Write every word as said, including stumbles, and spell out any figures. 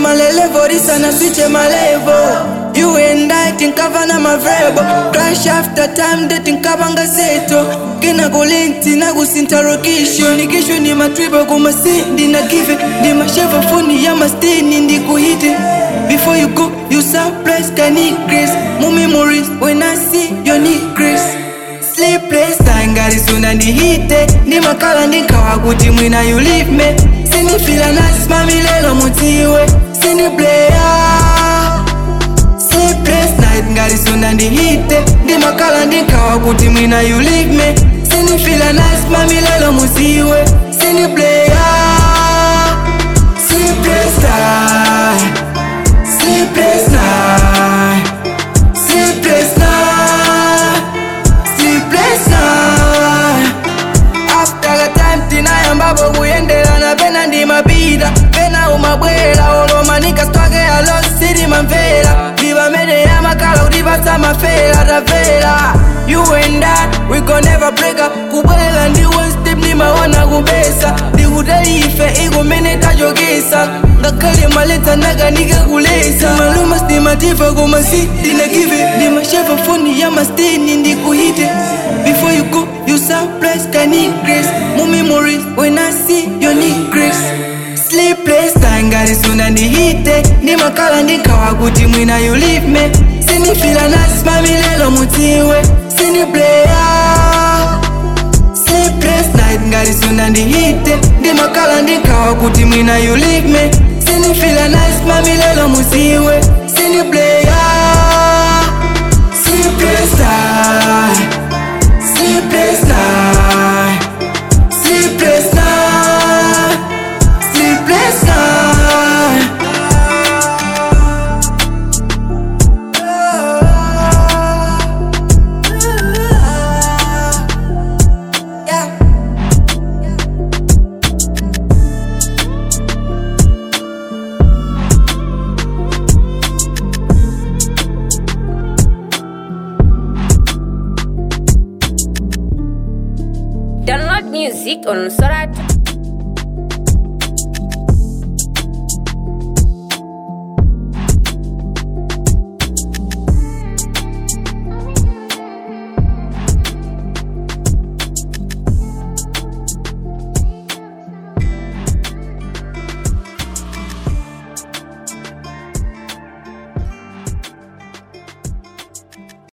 malelevo risana switche malevo. You and I think kavana mavrebo. Crash after time dating kabanga zeto. Kena golenti na gusinterrogation. Nikisho ni matribo kumasindi na give. Ni masheva phone ya mastini ndi kuhite. Before you go, you surprise can increase. More memories when I see your need grace. Sleepless time ngari suna ndi hite. Ni makala ndi kawa kuti mwina you leave me. Sini feel nice mami lelo mutiwe. Sini player. Sleepless night ngari suna ndi hite. Ni makala ndi kawa kuti mwina you leave me. Sini feel nice mami lelo mutiwe. Sini player. Sleepless night. Sleepless night. Sleepless night. Sleepless night. After the time tina mbabo kuyendela na pena ndi mabida. Pena umabwela olo manika swage ya lost city mamvela. Viva mede ya makala udibasa mafela tavela. You and I, we gon' never break up. Kubwela ndi one step ni mawana kubesa. Di udali ife igo mene tajogesa. Ngakale maleta naga nige kulesa. Maluma stimativa goma siti na give. Di masheva phone ya mastini ndi kuhite. Before you go, you surprise can increase. More memories when I see your need grace. Sleepless time ngari suna ndi hite. Ni makala ndi kawa kuti mwina you leave me. Sini feel nice mami lelo mutiwe. Sini player. Sleepless night ngari suna ndi hite. Ni makala ndi kawa kuti mwina you leave me. Sini feel nice mami lelo mutiwe. Sini player. Sleepless night. Sleepless night. Sleepless night. Sleepless night. Yeah. Download music on Sora.